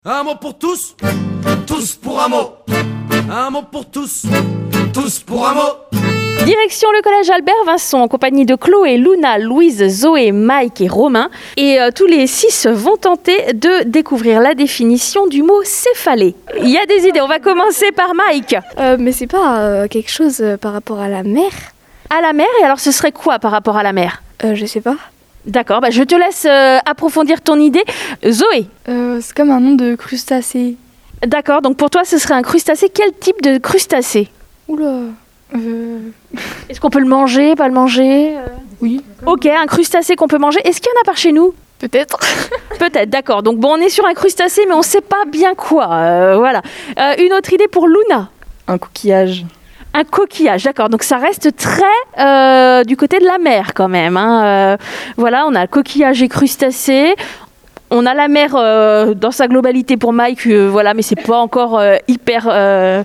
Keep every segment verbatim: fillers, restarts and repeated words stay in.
Un mot pour tous, tous pour un mot. Un mot pour tous, tous pour un mot. Direction le collège Albert Vincent en compagnie de Chloé, Luna, Louise, Zoé, Mike et Romain. Et euh, tous les six vont tenter de découvrir la définition du mot céphalée. Il y a des idées, on va commencer par Mike. Euh, mais c'est pas euh, quelque chose euh, par rapport à la mer? À la mer, et alors ce serait quoi par rapport à la mer? euh, Je sais pas. D'accord, bah je te laisse euh, approfondir ton idée. Zoé. Euh, c'est comme un nom de crustacé. D'accord, donc pour toi ce serait un crustacé. Quel type de crustacé? Oula. Euh... Est-ce qu'on peut le manger, pas le manger? Oui. Ok, un crustacé qu'on peut manger. Est-ce qu'il y en a par chez nous? Peut-être. Peut-être, d'accord. Donc bon, on est sur un crustacé, mais on ne sait pas bien quoi. Euh, voilà. Euh, une autre idée pour Luna? Un coquillage. Un coquillage, d'accord. Donc ça reste très euh, du côté de la mer quand même. Hein. Euh, voilà, on a coquillage et crustacé. On a la mer euh, dans sa globalité pour Mike, euh, voilà, mais c'est pas encore euh, hyper, euh,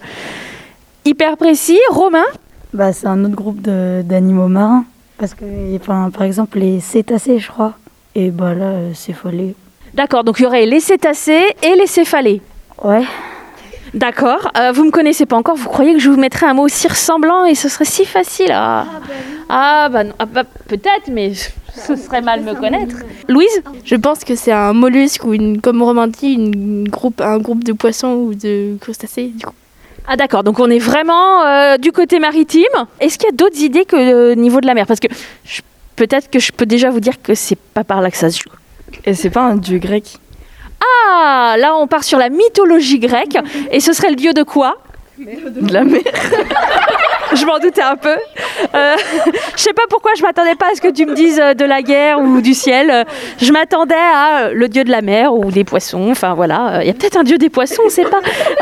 hyper précis. Romain? Bah, c'est un autre groupe de, d'animaux marins. Parce que, enfin, par exemple, les cétacés, je crois. Et bah là, euh, céphalées. D'accord, donc il y aurait les cétacés et les céphalées. Ouais. D'accord, euh, vous me connaissez pas encore, vous croyez que je vous mettrais un mot aussi ressemblant et ce serait si facile à... Ah bah, non. Ah bah peut-être, mais ce serait mal me connaître. Louise? Je pense que c'est un mollusque ou une, comme Romain dit, une groupe, un groupe de poissons ou de crustacés du coup. Ah d'accord, donc on est vraiment euh, du côté maritime. Est-ce qu'il y a d'autres idées que au euh, niveau de la mer? Parce que je, peut-être que je peux déjà vous dire que c'est pas par là que ça se joue. Et c'est pas un dieu grec? Ah, là on part sur la mythologie grecque. Et ce serait le dieu de quoi? De la mer. Je m'en doutais un peu. Euh, je sais pas pourquoi je m'attendais pas à ce que tu me dises de la guerre ou du ciel. Je m'attendais à le dieu de la mer ou des poissons. Enfin voilà, il y a peut-être un dieu des poissons, on sait pas.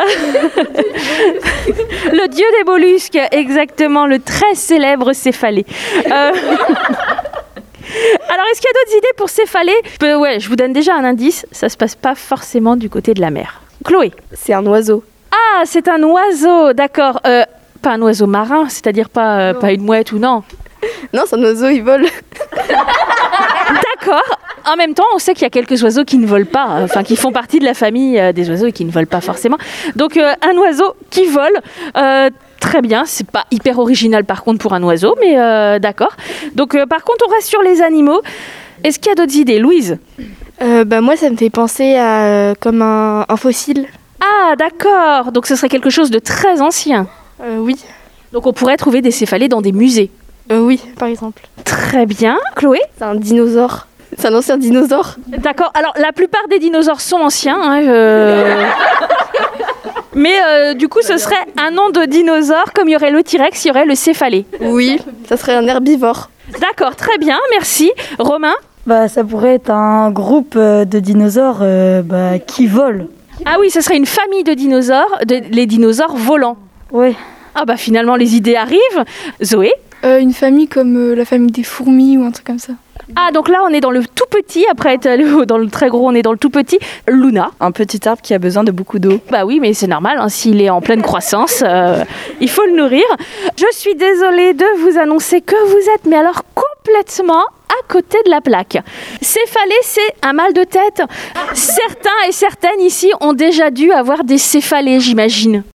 Le dieu des mollusques, exactement, le très célèbre céphalée. Euh... Alors, est-ce qu'il y a d'autres idées pour céphalée? euh, Ouais, je vous donne déjà un indice. Ça se passe pas forcément du côté de la mer. Chloé? C'est un oiseau. Ah, c'est un oiseau, d'accord. Euh, pas un oiseau marin, c'est-à-dire pas, euh, pas une mouette ou non? Non, c'est un oiseau, il vole. D'accord. En même temps, on sait qu'il y a quelques oiseaux qui ne volent pas, enfin qui font partie de la famille euh, des oiseaux et qui ne volent pas forcément. Donc, euh, un oiseau qui vole, euh, très bien. C'est pas hyper original par contre pour un oiseau, mais euh, d'accord. Donc, euh, par contre, on reste sur les animaux. Est-ce qu'il y a d'autres idées, Louise? euh, bah, Moi, ça me fait penser à euh, comme un, un fossile. Ah, d'accord. Donc, ce serait quelque chose de très ancien. Euh, oui. Donc, on pourrait trouver des céphalées dans des musées. Euh, oui, par exemple. Très bien. Chloé? C'est un dinosaure. C'est un ancien dinosaure. D'accord. Alors, la plupart des dinosaures sont anciens. Hein, je... Mais euh, du coup, ce serait un nom de dinosaure. Comme il y aurait le T-Rex, il y aurait le céphalée. Oui, ça serait un herbivore. D'accord, très bien, merci. Romain? Bah, ça pourrait être un groupe euh, de dinosaures euh, bah, qui volent. Ah oui, ce serait une famille de dinosaures, de, les dinosaures volants. Ouais. Ah bah finalement, les idées arrivent. Zoé? euh, Une famille comme euh, la famille des fourmis ou un truc comme ça. Ah, donc là, on est dans le tout petit. Après être allé dans le très gros, on est dans le tout petit. Luna? Un petit arbre qui a besoin de beaucoup d'eau. Bah oui, mais c'est normal, hein, s'il est en pleine croissance, euh, il faut le nourrir. Je suis désolée de vous annoncer que vous êtes, mais alors complètement à côté de la plaque. Céphalée, c'est un mal de tête. Certains et certaines ici ont déjà dû avoir des céphalées, j'imagine.